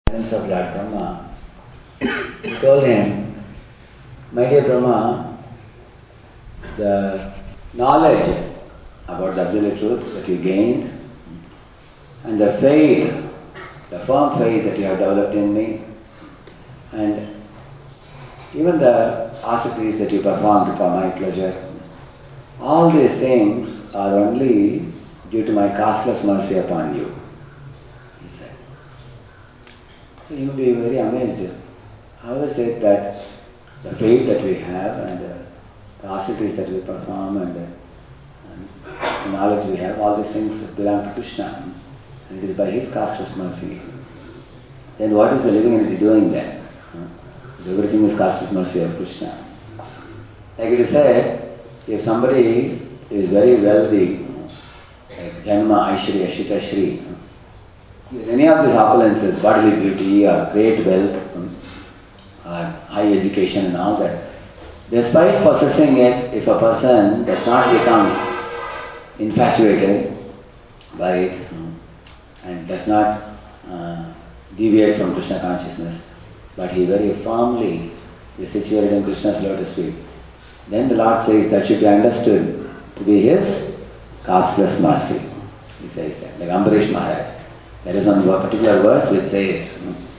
guidance of Lord Brahma, he told him, my dear Brahma, the knowledge about the absolute truth that you gained and the faith, the firm faith that you have developed in me, and even the ascetics that you performed for my pleasure, all these things are only due to my costless mercy upon you, he said. So you will be very amazed. How is it that the faith that we have and the ascetics that we perform and the knowledge we have, all these things belong to Krishna, and it is by his costless mercy. Then what is the living entity doing then? Everything is costless mercy of Krishna. Like it is said, if somebody is very wealthy, like Janma, Aishwarya, Shita, Shri, any of these opulences, bodily beauty or great wealth or high education and all that, despite possessing it, if a person does not become infatuated by it and does not deviate from Krishna consciousness, but he very firmly is situated in Krishna's lotus feet, then the Lord says that should be understood to be his costless mercy. He says that, like Ambarish Maharaj. There is one particular verse which says,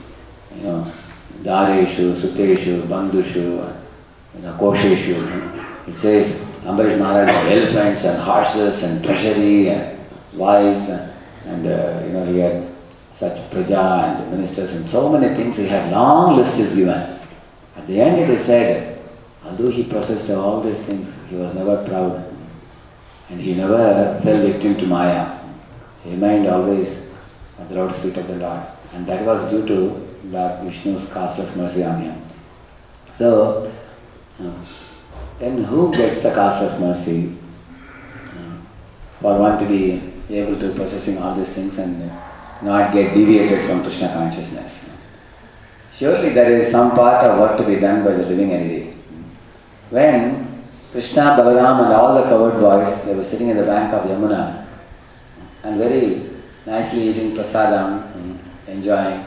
Dareshu, Suteshu, Bandhushu, Kosheshu. It says Ambarish Maharaj had elephants and horses and treasury and wives and he had such praja and ministers and so many things. He had long list is given. At the end it is said, although he possessed all these things, he was never proud and he never fell victim to Maya. He remained always at the lotus feet of the Lord, and that was due to Lord Vishnu's costless mercy on him. So, then who gets the costless mercy for one to be able to possessing all these things and not get deviated from Krishna consciousness? Surely there is some part of work to be done by the living entity. When Krishna, Balaram and all the cowherd boys, they were sitting at the bank of Yamuna and very nicely eating prasadam, enjoying,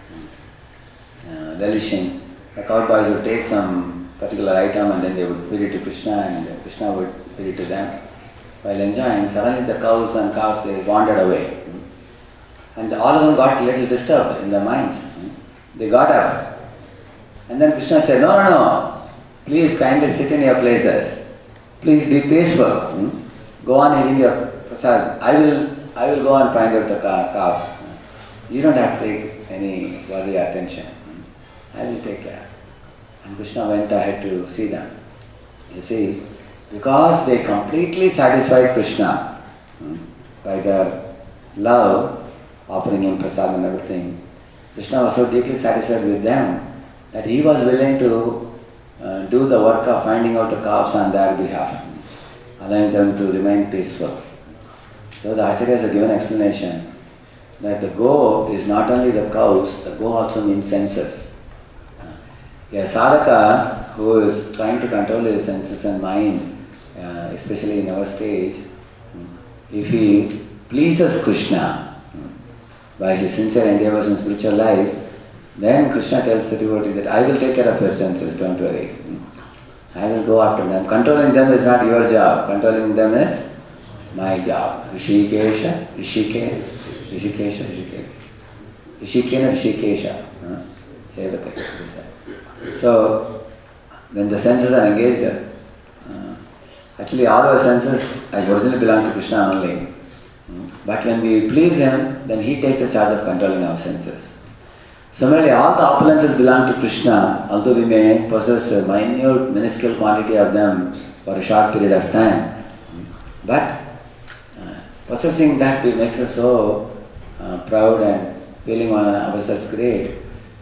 relishing. The cowherd boys would take some particular item and then they would feed it to Krishna and Krishna would feed it to them. While enjoying, suddenly the cows and calves, they wandered away. And all of them got a little disturbed in their minds. They got up. And then Krishna said, no, please kindly sit in your places. Please be peaceful. Go on eating your prasad. I will go and find out the calves. You don't have to take any worry or attention. I will take care. And Krishna went ahead to see them. You see, because they completely satisfied Krishna by their love, offering him prasad and everything, Krishna was so deeply satisfied with them that he was willing to do the work of finding out the calves on their behalf, allowing them to remain peaceful. So the Acharyas have given explanation that the go is not only the cows, the go also means senses. A sadhaka who is trying to control his senses and mind, especially in our stage, if he pleases Krishna by his sincere endeavors in spiritual life, then Krishna tells the devotee that I will take care of your senses, don't worry. I will go after them. Controlling them is not your job. Controlling them is my job. Rishikesha. Sevate. So, when the senses are engaged, actually all our senses originally belong to Krishna only. But when we please him, then he takes the charge of controlling our senses. Similarly, all the opulences belong to Krishna, although we may possess a minute, minuscule quantity of them for a short period of time. But possessing that makes us so proud and feeling ourselves great.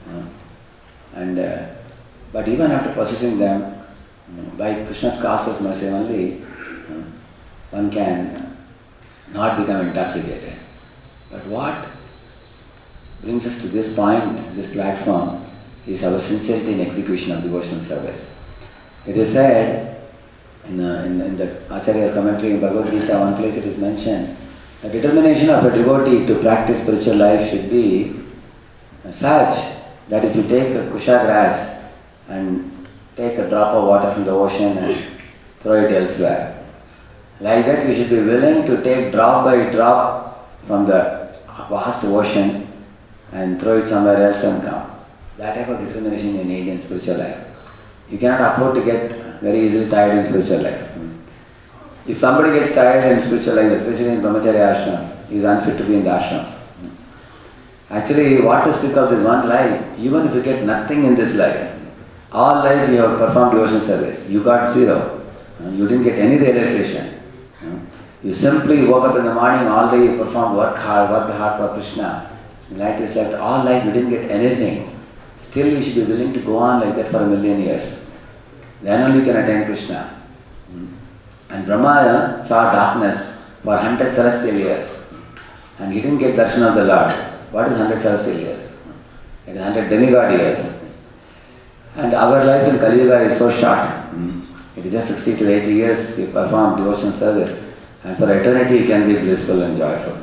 But even after possessing them, by Krishna's costless mercy only, one can not become intoxicated. But what brings us to this point, this platform, is our sincerity in execution of devotional service. It is said in the Acharya's commentary in Bhagavad Gita, one place it is mentioned, the determination of a devotee to practice spiritual life should be such that if you take a kusha grass and take a drop of water from the ocean and throw it elsewhere, like that we should be willing to take drop by drop from the vast ocean and throw it somewhere else and come. That type of determination you need in spiritual life. You cannot afford to get very easily tired in spiritual life. If somebody gets tired in spiritual life, especially in Brahmacharya ashram, he is unfit to be in the ashram. Actually, what to speak of this one life, even if you get nothing in this life, all life you have performed devotion service, you got zero. You didn't get any realization. You simply woke up in the morning, all day you performed worked hard for Krishna. Night you slept, all life you didn't get anything. Still you should be willing to go on like that for 1,000,000 years. Then only you can attain Krishna. And Brahma saw darkness for 100 celestial years. And he didn't get darshan of the Lord. What is 100 celestial years? It is 100 demigod years. And our life in Kali Yuga is so short. It is just 60 to 80 years we perform devotional service. And for eternity you can be blissful and joyful.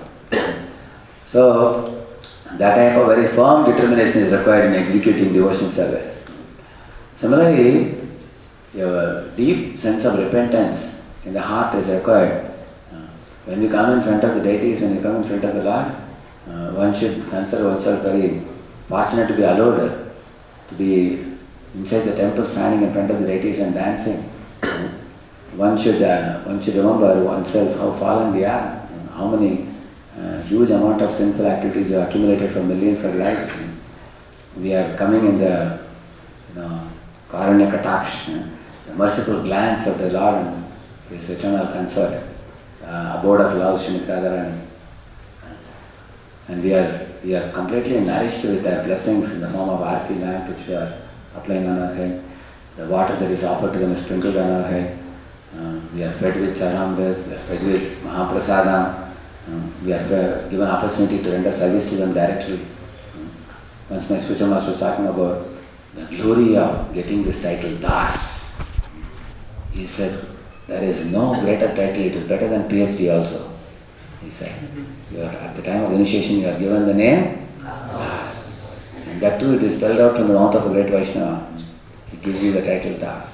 So, that type of very firm determination is required in executing devotional service. Similarly, your deep sense of repentance in the heart is required. When you come in front of the deities, when you come in front of the Lord, one should consider oneself very fortunate to be allowed to be inside the temple, standing in front of the deities and dancing. One should remember oneself how fallen we are, how many huge amount of sinful activities we have accumulated for millions of lives. We are coming in the Karanya Kataksh, the merciful glance of the Lord and His eternal consort, abode of love, Srimati Radharani. And we are completely nourished with their blessings in the form of Aarti lamp which we are applying on our head. The water that is offered to them is sprinkled on our head. We are fed with Charamrit, we are fed with Mahaprasadam. We are given opportunity to render service to them directly. Once my spiritual master was talking about the glory of getting this title Das. He said, there is no greater title, it is better than PhD also. He said, at the time of initiation you are given the name Das. And that too it is spelled out from the mouth of a great Vaishnava. He gives you the title Das.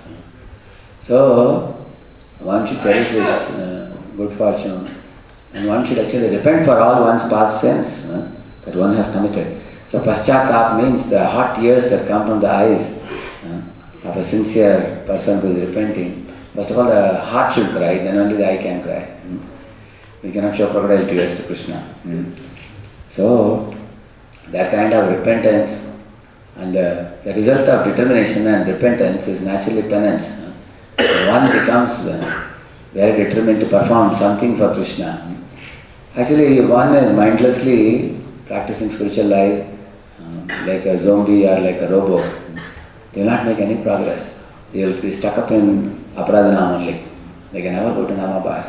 So, one should cherish this good fortune. And one should actually repent for all one's past sins that one has committed. So paschatap means the hot tears that come from the eyes of a sincere person who is repenting. First of all, the heart should cry, then only the eye can cry. We cannot show crocodile tears to Krishna. So, that kind of repentance and the result of determination and repentance is naturally penance. One becomes very determined to perform something for Krishna. Actually, if one is mindlessly practicing spiritual life like a zombie or like a robot, they will not make any progress. They will be stuck up in aparadhanam only. They can never go to Namabhas.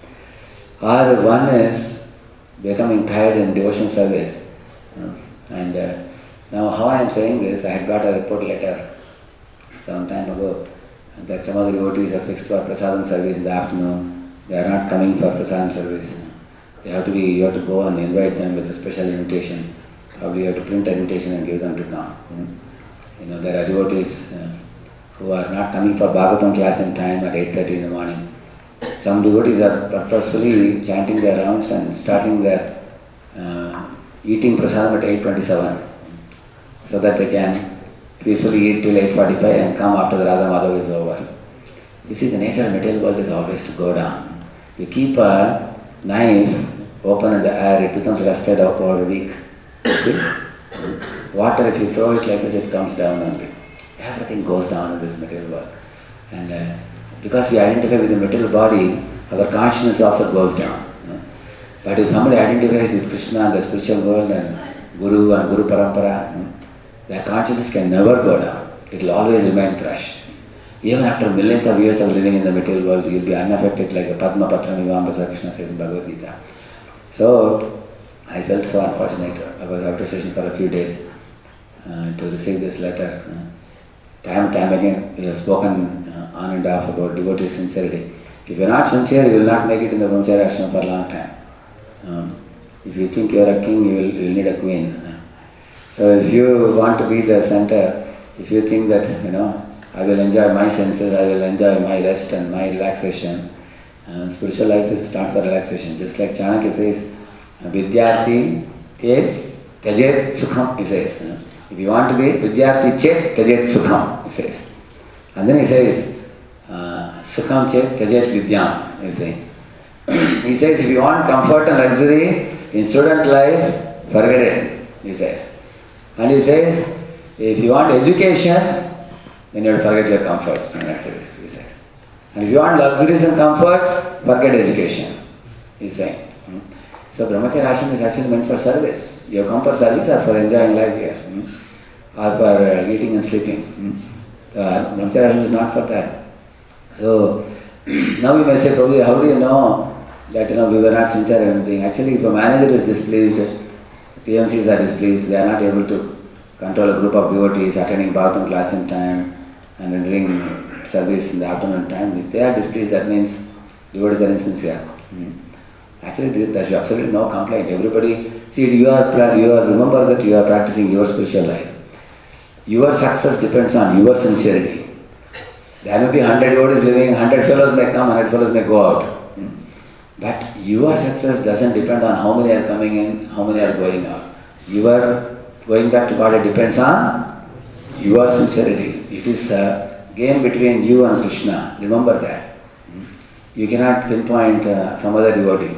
Or one is becoming tired in devotion service. And now how I am saying this, I had got a report letter some time ago that some of the devotees are fixed for prasadam service in the afternoon. They are not coming for prasadam service. You have to go and invite them with a special invitation. Probably you have to print an invitation and give them to come. There are devotees who are not coming for Bhagavatam class in time at 8:30 in the morning. Some devotees are purposefully chanting their rounds and starting their eating prasadam at 8:27 so that they can peacefully eat till 8:45 and come after the Radha Madhav is over. You see, the nature of material world is always to go down. You keep a knife open in the air, it becomes rusted out over a week. You see? Water, if you throw it like this, it comes down only. Everything goes down in this material world. And because we identify with the material body, our consciousness also goes down. But if somebody identifies with Krishna and the spiritual world and Guru Parampara, their consciousness can never go down. It will always remain fresh. Even after millions of years of living in the material world, you will be unaffected like the Padma Patram Ivambasa Krishna says in Bhagavad Gita. So, I felt so unfortunate. I was out of station for a few days to receive this letter. Time and time again, we have spoken on and off about devotee sincerity. If you are not sincere, you will not make it in the Brahmacharya ashram for a long time. If you think you are a king, you will need a queen. So if you want to be the center, if you think that, I will enjoy my senses, I will enjoy my rest and my relaxation, spiritual life is not for relaxation. Just like Chanakya says, Vidyarthi Tyajet Sukham, he says. If you want to be Vidyarthi Chet Tyajet Sukham, he says. And then he says, Sukham Chet Tyajet Vidyam, he says. He says, if you want comfort and luxury in student life, forget it, he says. And he says, if you want education, then you have to forget your comforts and luxuries, he says. And if you want luxuries and comforts, forget education, he is saying. So Brahmacharya ashram is actually meant for service. You have come for service or for enjoying life here, or for eating and sleeping. Brahmacharya ashram is not for that. So now you may say, Prabhu, how do you know that we were not sincere or anything? Actually, if a manager is displeased, TMCs are displeased, they are not able to control a group of devotees attending Bhagavatam class in time and rendering service in the afternoon time. If they are displeased, that means devotees are insincere. Actually, there is absolutely no complaint. Everybody, see, remember that you are practicing your spiritual life. Your success depends on your sincerity. There may be 100 devotees living, 100 fellows may come, 100 fellows may go out. But your success doesn't depend on how many are coming in, how many are going out. Your going back to God, it depends on your sincerity. It is a game between you and Krishna. Remember that. You cannot pinpoint some other devotee.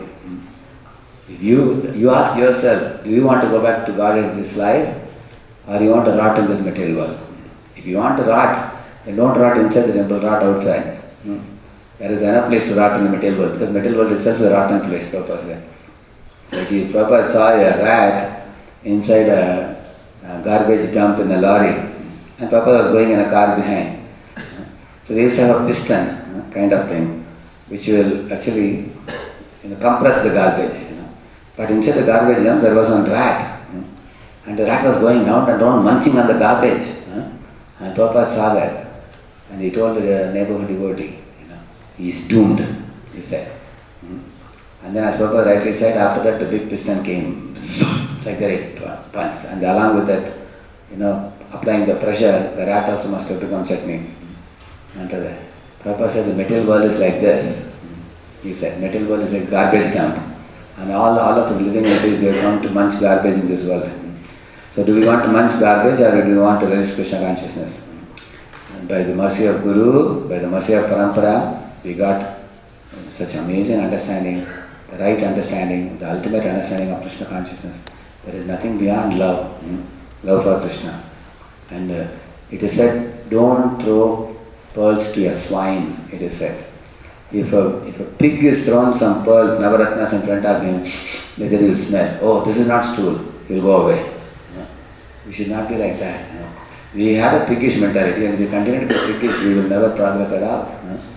You ask yourself, do you want to go back to God in this life, or you want to rot in this material world? If you want to rot, then don't rot inside the temple, rot outside. There is enough place to rot in the material world, because material world itself is a rotten place, Prabhupada said. Like if Prabhupada saw a rat inside a garbage dump in a lorry, and Prabhupada was going in a car behind. So they used to have a piston kind of thing, which will actually compress the garbage. But inside the garbage dump there was one rat, and the rat was going round and round munching on the garbage. And Prabhupada saw that, and he told the neighborhood devotee, he is doomed, he said. And then as Prabhupada rightly said, after that the big piston came, like that it punched. And along with that, applying the pressure, the rat also must have become chutney. After that, Prabhupada said the material world is like this. He said, material world is a garbage dump. And all of us living in this, we have come to munch garbage in this world. So do we want to munch garbage, or do we want to relish Krishna consciousness? And by the mercy of Guru, by the mercy of Parampara, we got such amazing understanding, the right understanding, the ultimate understanding of Krishna consciousness. There is nothing beyond love, love for Krishna. And it is said, don't throw pearls to a swine, it is said. If a pig is thrown some pearls, navaratnas in front of him, then he will smell. Oh, this is not stool. He will go away. We should not be like that. We have a piggish mentality, and if we continue to be piggish, we will never progress at all.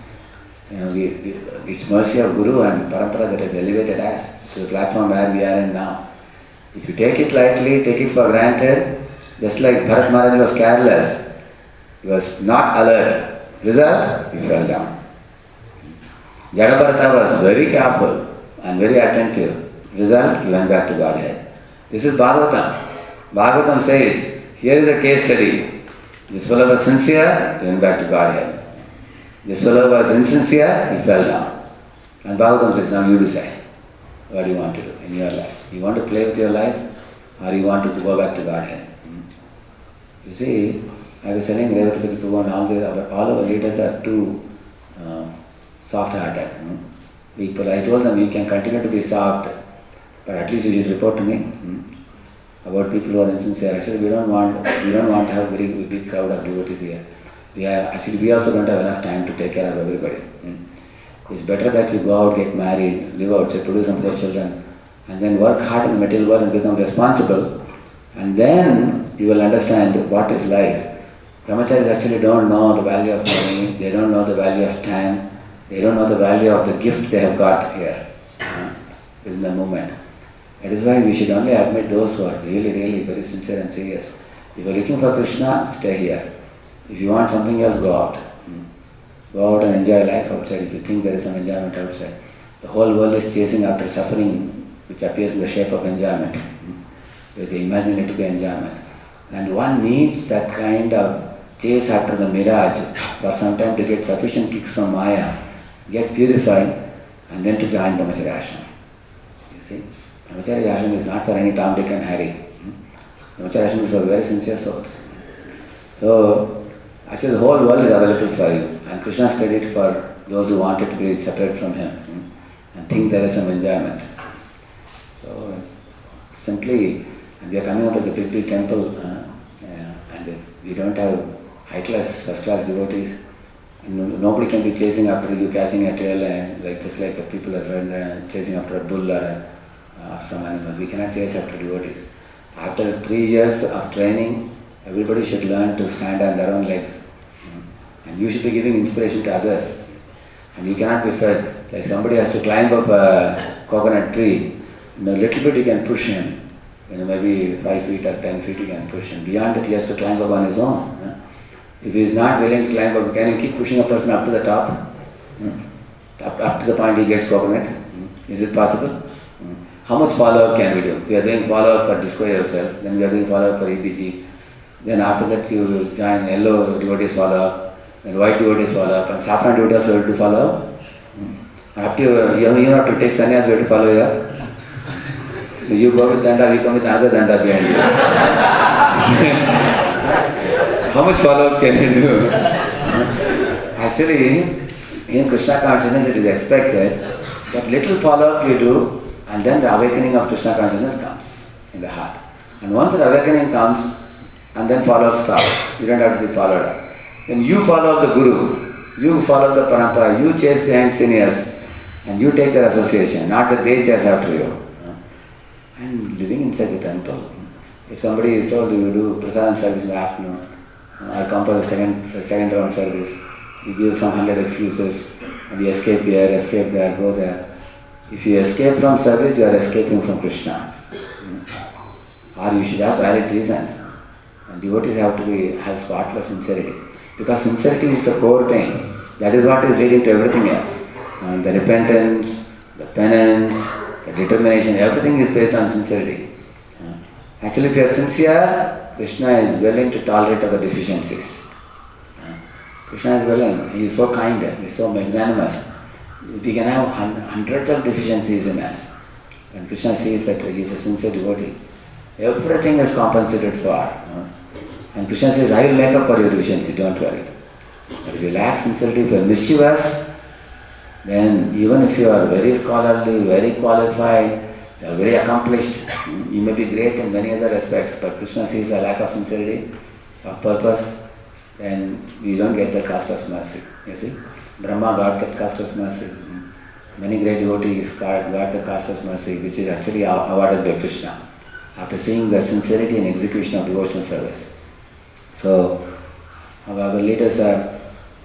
It's mercy of Guru and Parampara that has elevated us to the platform where we are in now. If you take it lightly, take it for granted, just like Bharat Maharaj was careless, he was not alert. Result, he fell down. Jadabharata was very careful and very attentive. Result, he went back to Godhead. This is Bhagavatam. Bhagavatam says, here is a case study. This fellow was sincere, he went back to Godhead. This fellow was insincere, he fell down. And Bhagavatam says, now you decide. What do you want to do in your life? You want to play with your life, or you want to go back to Godhead? You see, I was telling Revatipati Prabhu and all our leaders are too soft-hearted. People, I told them, you can continue to be soft, but at least you should report to me about people who are insincere. Actually, we don't want to have a very big crowd of devotees here. We also don't have enough time to take care of everybody. It's better that you go out, get married, live outside, produce some 4 children, and then work hard in the material world and become responsible, and then you will understand what is life. Brahmacharis actually don't know the value of money, they don't know the value of time, they don't know the value of the gift they have got here within the moment. That is why we should only admit those who are really, really very sincere and serious. If you are looking for Krishna, stay here. If you want something else, go out. Go out and enjoy life outside if you think there is some enjoyment outside. The whole world is chasing after suffering which appears in the shape of enjoyment. They imagine it to be enjoyment. And one needs that kind of chase after the mirage for some time to get sufficient kicks from Maya, get purified, and then to join Brahmacharya Ashram. You see? Brahmacharya Ashram is not for any Tom, Dick and Harry. Brahmacharya Ashram is for very sincere souls. So, actually the whole world is available for you. And Krishna's credit for those who wanted to be separate from him and think there is some enjoyment. So, simply, and we are coming out of the big temple and we don't have high-class, first-class devotees. And nobody can be chasing after you, catching a tail, and like just like people are chasing after a bull or some animal. We cannot chase after devotees. After 3 years of training, everybody should learn to stand on their own legs. And you should be giving inspiration to others. And you cannot be fed. Like somebody has to climb up a coconut tree. A little bit you can push him. Maybe 5 feet or 10 feet you can push him. Beyond that he has to climb up on his own. If he is not willing to climb up, can you keep pushing a person up to the top? Up to the point he gets coconut? Is it possible? How much follow-up can we do? If we are doing follow-up for Disco yourself, then we are doing follow-up for EBG. Then after that you join yellow devotees follow-up, then white devotees follow-up, and saffron devotees also have to follow-up. Up to you have to take sannyas, we have to follow you up. You go with danda, we come with another danda behind you. How much follow-up can you do? Actually, in Krishna consciousness it is expected that little follow-up you do, and then the awakening of Krishna consciousness comes in the heart. And once the awakening comes, and then follow-up stops. You don't have to be followed up. Then you follow up the Guru, you follow the Parampara, you chase behind seniors, and you take their association, not that they chase after you. And living inside the temple, if somebody is told you do prasadam service in the afternoon, or come for the second round service, you give some 100 excuses, and you escape here, escape there, go there. If you escape from service, you are escaping from Krishna. Or you should have valid reasons. And devotees have to have spotless sincerity. Because sincerity is the core thing. That is what is leading to everything else. The repentance, the penance, the determination, everything is based on sincerity. Actually, if you are sincere, Krishna is willing to tolerate our deficiencies. Krishna is willing. He is so kind. He is so magnanimous. We can have hundreds of deficiencies in us. And Krishna sees that he is a sincere devotee. Everything is compensated for. And Krishna says, I will make up for your deficiency, don't worry. But if you lack sincerity, if you are mischievous, then even if you are very scholarly, very qualified, you are very accomplished, you may be great in many other aspects, but Krishna sees a lack of sincerity, of purpose, then you don't get that caste mercy. You see? Brahma got that caste mercy. Many great devotees got the caste mercy, which is actually awarded by Krishna, after seeing the sincerity and execution of devotional service. So, our leaders are,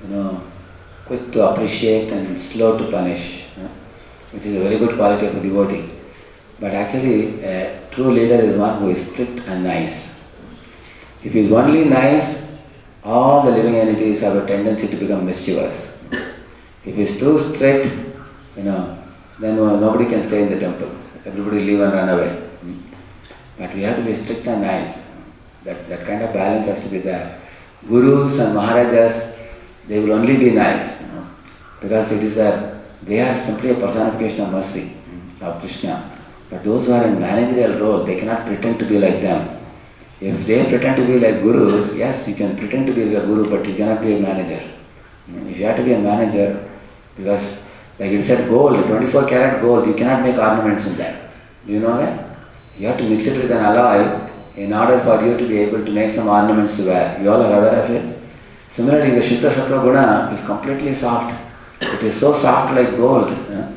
quick to appreciate and slow to punish, which is a very good quality of a devotee. But actually, a true leader is one who is strict and nice. If he is only nice, all the living entities have a tendency to become mischievous. If he is too strict, then nobody can stay in the temple. Everybody leave and run away. But we have to be strict and nice. That kind of balance has to be there. Gurus and Maharajas, they will only be nice, because it is they are simply a personification of mercy, of Krishna. But those who are in managerial role, they cannot pretend to be like them. If they pretend to be like gurus, yes, you can pretend to be like a guru, but you cannot be a manager. If you have to be a manager, because like it said, gold, 24 karat gold, you cannot make ornaments in that. Do you know that? You have to mix it with an alloy in order for you to be able to make some ornaments to wear. You all are aware of it? Similarly, the Shuddha Sattva Guna is completely soft. It is so soft like gold.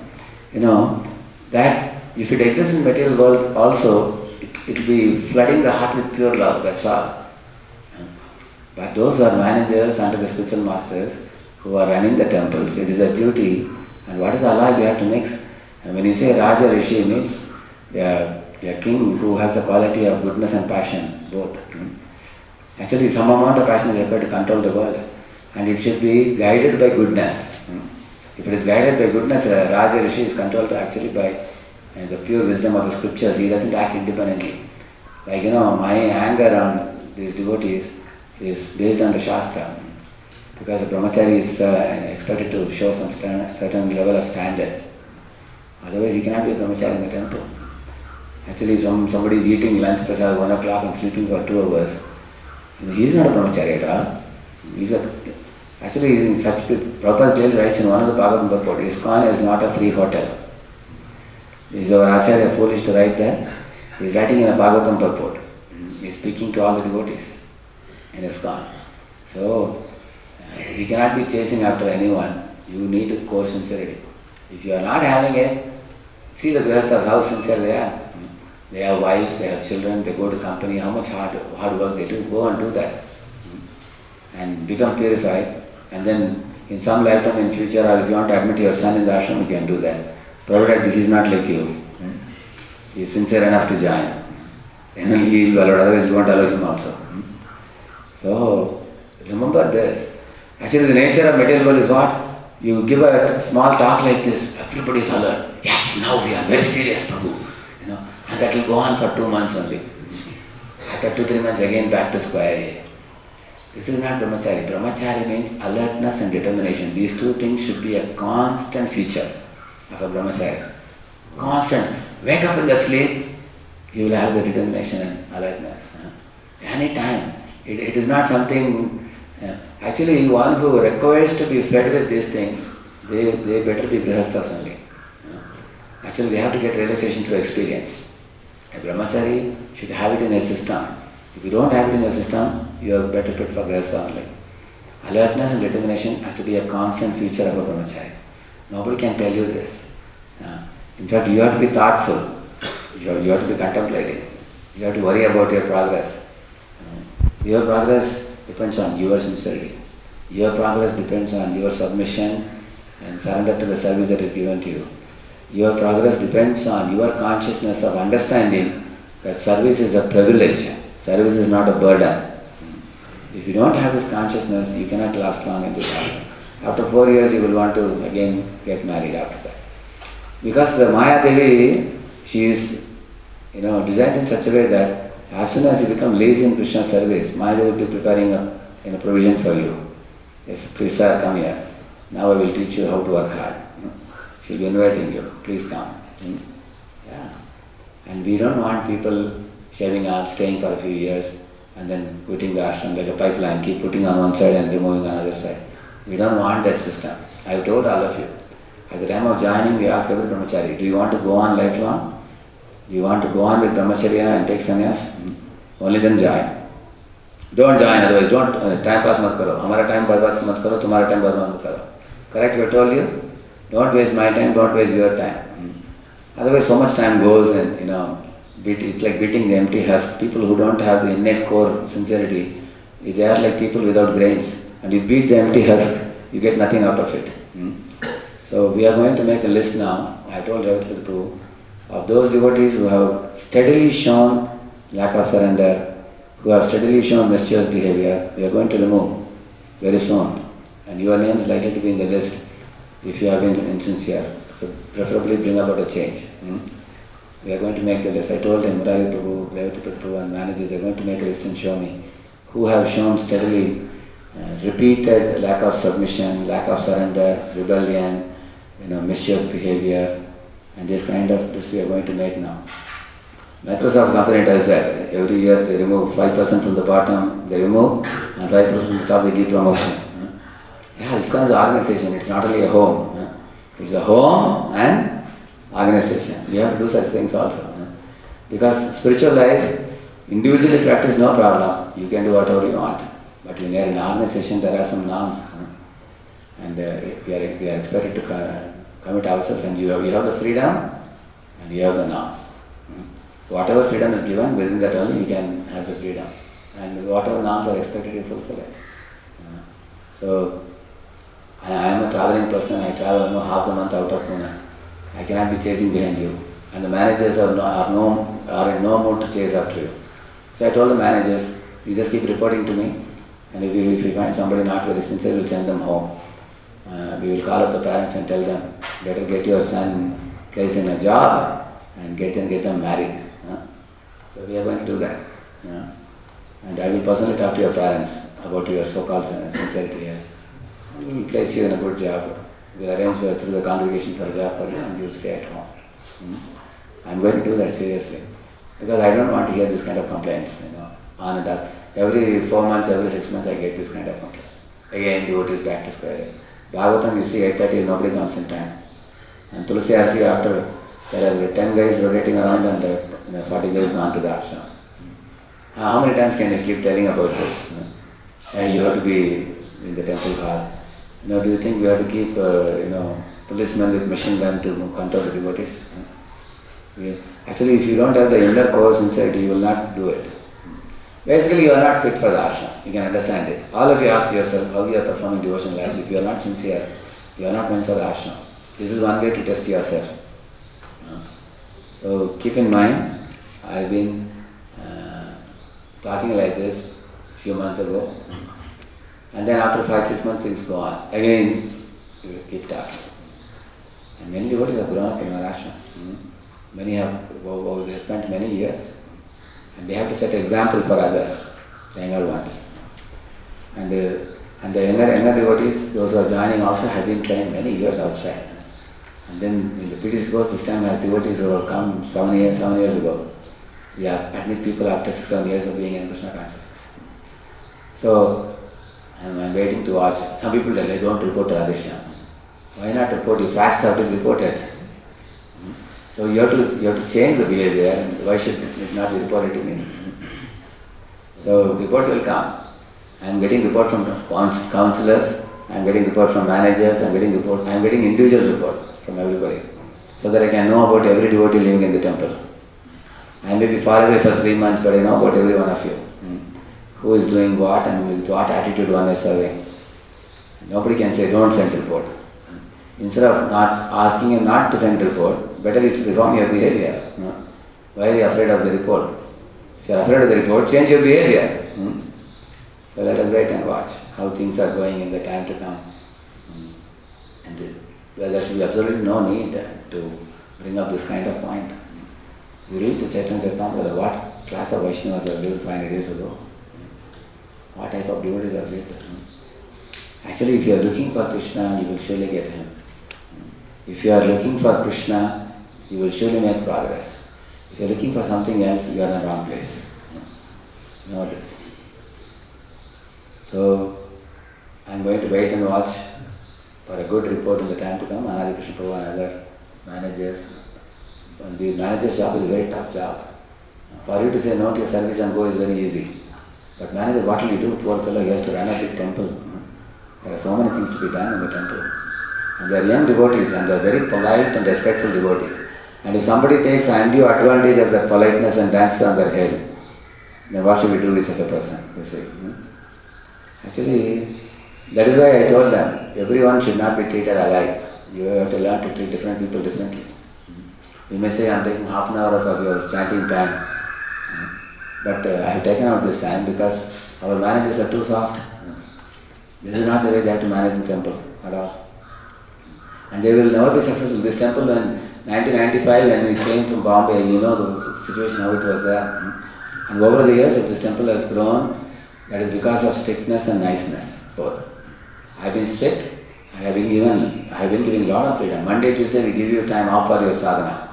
That if it exists in material world also, it will be flooding the heart with pure love, that's all. But those who are managers under the spiritual masters, who are running the temples, it is a duty. And what is alloy you have to mix? And when you say Raja Rishi, means a king who has the quality of goodness and passion, both. Actually, some amount of passion is required to control the world. And it should be guided by goodness. If it is guided by goodness, Raja Rishi is controlled actually by the pure wisdom of the scriptures. He doesn't act independently. Like, my anger on these devotees is based on the Shastra. Because a brahmachari is expected to show some certain level of standard. Otherwise he cannot be a brahmachari in the temple. Actually, if somebody is eating lunch prasad 1 o'clock and sleeping for 2 hours, he is not a brahmachari at all. Actually, in such Prabhupada clearly writes in one of the Bhagavatam purport, ISKCON is not a free hotel. Is our Acharya foolish to write that? He is writing in a Bhagavatam purport. He is speaking to all the devotees in ISKCON. So, you cannot be chasing after anyone. You need to core sincerity. If you are not having it, see the grihasthas, how sincere they are. They have wives, they have children, they go to company, how much hard work they do. Go and do that. And become purified. And then in some lifetime in future, or if you want to admit your son in the ashram, you can do that. Provided he is not like you. He is sincere enough to join. Then only he will be allowed, otherwise you won't allow him also. So, remember this. Actually the nature of material world is what? You give a small talk like this, everybody is alert. Yes, now we are very serious, Prabhu. And that will go on for 2 months only. After 2-3 months again back to square A. This is not brahmachari. Brahmachari means alertness and determination. These two things should be a constant feature of a brahmachari. Constant. Wake up in the sleep, you will have the determination and alertness. Any time. It is not something... Actually, one who requires to be fed with these things, they better be grihasthas only. Actually, they have to get realization through experience. A brahmachari should have it in a system. If you don't have it in your system, you are better fit for grihastha only. Alertness and determination has to be a constant feature of a brahmachari. Nobody can tell you this. In fact, you have to be thoughtful. You have to be contemplating. You have to worry about your progress. Your progress depends on your sincerity. Your progress depends on your submission and surrender to the service that is given to you. Your progress depends on your consciousness of understanding that service is a privilege. Service is not a burden. If you don't have this consciousness, you cannot last long in this life. After 4 years, you will want to again get married after that. Because the Maya Devi, she is designed in such a way that as soon as you become lazy in Krishna's service, Maya Devi will be preparing a provision for you. Yes, please sir, come here. Now I will teach you how to work hard. She will be inviting you. Please come. Yeah. And we don't want people shaving off, staying for a few years, and then quitting the ashram like a pipeline, keep putting on one side and removing on another side. We don't want that system. I have told all of you. At the time of joining, we ask every brahmachari, do you want to go on lifelong? Do you want to go on with brahmacharya and take sannyas? Only then join. Don't join, otherwise don't time pass mat karo. Hamara time barbaad mat karo, tumhara time barbaad mat karo. Correct? We told you? Don't waste my time, don't waste your time. Otherwise so much time goes and it's like beating the empty husk. People who don't have the innate core sincerity, they are like people without grains. And you beat the empty husk, you get nothing out of it. So we are going to make a list now. I told Ravitpati Prabhu, of those devotees who have steadily shown lack of surrender, who have steadily shown mischievous behavior, we are going to remove very soon. And your name is likely to be in the list if you have been insincere. So preferably bring about a change. We are going to make the list. I told him, Murari Prabhu, Ravitpati Prabhu and managers, they are going to make a list and show me who have shown steadily repeated lack of submission, lack of surrender, rebellion, mischievous behavior, and this kind of list we are going to make now. Microsoft company does that. Every year they remove 5% from the bottom, they remove, and 5% from the top they give promotion. Yeah, ISKCON is an organization, it's not only a home. It's a home and organization. We have to do such things also. Because spiritual life, individually practice no problem, you can do whatever you want. But when you are in an organization, there are some norms. And we are expected to commit ourselves, and you have the freedom and you have the norms. Whatever freedom is given, within that only you can have the freedom. And whatever norms are expected, you fulfill it. So, I am a traveling person, I travel half the month out of Pune. I cannot be chasing behind you. And the managers are in no mood to chase after you. So I told the managers, you just keep reporting to me, and if we find somebody not very sincere, we'll send them home. We will call up the parents and tell them, better get your son placed in a job and get them married. So we are going to do that. And I will personally talk to your parents about your so-called sincerity here. We will place you in a good job. We will arrange through the congregation for a job for you and you will stay at home. I'm going to do that seriously. Because I don't want to hear this kind of complaints, on and up. Every 4 months, every 6 months I get this kind of complaint. Again, devotees back to square. Bhagavatam, you see, 8:30, nobody comes in time. And Tulsi Arati, after there are 10 guys rotating around and 40 guys gone to the ashram. How many times can I keep telling about this? And you have to be in the temple hall. Do you think we have to keep, policemen with machine gun to control the devotees? Actually, if you don't have the inner core sincerity, you will not do it. Basically, you are not fit for the ashram. You can understand it. All of you ask yourself how you are performing devotional life. If you are not sincere, you are not meant for the ashram. This is one way to test yourself. So keep in mind, I've been talking like this a few months ago, and then after 5-6 months things go on. Again, you keep talking. And many devotees have grown up in our ashram. Many have, they spent many years, and they have to set example for others, the younger ones. And the younger devotees, those who are joining also have been trained many years outside. And then in the PTC course this time has devotees who have come 7 years ago. We have admit people after 6-7 years of being in Krishna consciousness. So I'm waiting to watch. Some people tell, don't report to Radheshyam. Why not report? Your facts have to be reported. So you have to change the behavior, and why should it not be reported to me? So report will come. I'm getting report from counselors, I'm getting report from managers, I'm getting individual report from everybody, so that I can know about every devotee living in the temple. I may be far away for 3 months, but I know about every one of you. Who is doing what and with what attitude one is serving. Nobody can say, don't send report. Instead of not asking him not to send report, better you reform your behavior. Why are you afraid of the report? If you are afraid of the report, change your behavior. So let us wait and watch how things are going in the time to come. And there should be absolutely no need to bring up this kind of point. You read the Chaitanya Charitamrita, what class of Vaishnavas have lived 500 years ago? What type of devotees have lived? Actually, if you are looking for Krishna, you will surely get him. If you are looking for Krishna, you will surely make progress. If you are looking for something else, you are in the wrong place. Know this. So, I am going to wait and watch for a good report in the time to come. Anadi Krishna Prabhu and other managers. And the manager's job is a very tough job. For you to say no to your service and go is very easy. But manager, what will you do? Poor fellow, he has to run a big temple. There are so many things to be done in the temple. And they are young devotees and they are very polite and respectful devotees. And if somebody takes undue advantage of their politeness and dances on their head, then what should we do with such a person? You see. Actually, that is why I told them, everyone should not be treated alike. You have to learn to treat different people differently. You may say, I am taking half an hour of your chanting time. But I have taken out this time because our managers are too soft. This is not the way they have to manage the temple at all. And they will never be successful. This temple in 1995 when we came from Bombay, you know the situation how it was there. And over the years if this temple has grown, that is because of strictness and niceness, both. I have been strict, I have been giving a lot of freedom. Monday, Tuesday we give you time off for your sadhana.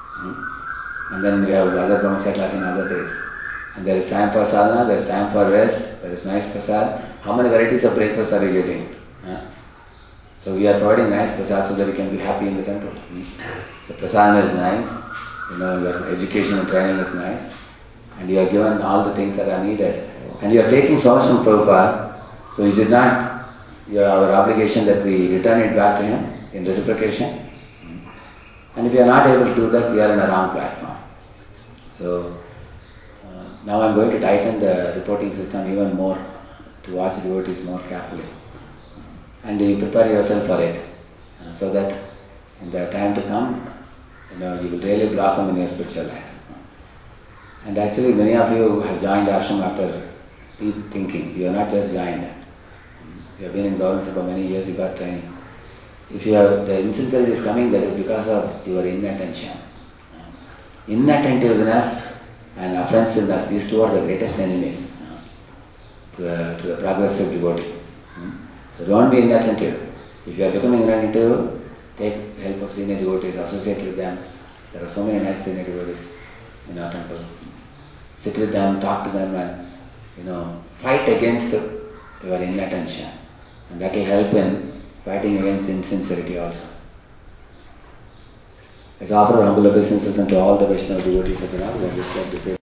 And then we have other brahmacharya class in other days. And there is time for sadhana, there is time for rest, there is nice prasad. How many varieties of breakfast are you getting? So we are providing nice prasad so that you can be happy in the temple. So prasadana is nice, your education and training is nice, and you are given all the things that are needed. And you are taking so much from Prabhupada, so is it not our obligation that we return it back to him in reciprocation? And if we are not able to do that, we are in a wrong platform. So now I am going to tighten the reporting system even more, to watch devotees more carefully. And you prepare yourself for it, so that in the time to come, you will really blossom in your spiritual life. And actually many of you have joined ashram after deep thinking. You have not just joined. You have been in Govardhan for many years, you got training. If the insincerity is coming, that is because of your inattention. Inattentiveness and offensiveness, these two are the greatest enemies. to the progressive devotee. So don't be inattentive. If you are becoming inattentive, take help of senior devotees, associate with them. There are so many nice senior devotees in our temple. Sit with them, talk to them, and fight against your inattention. And that will help in fighting against insincerity also. Let's offer our humble obeisances unto all the Vaishnava devotees of the Lord. I just like to say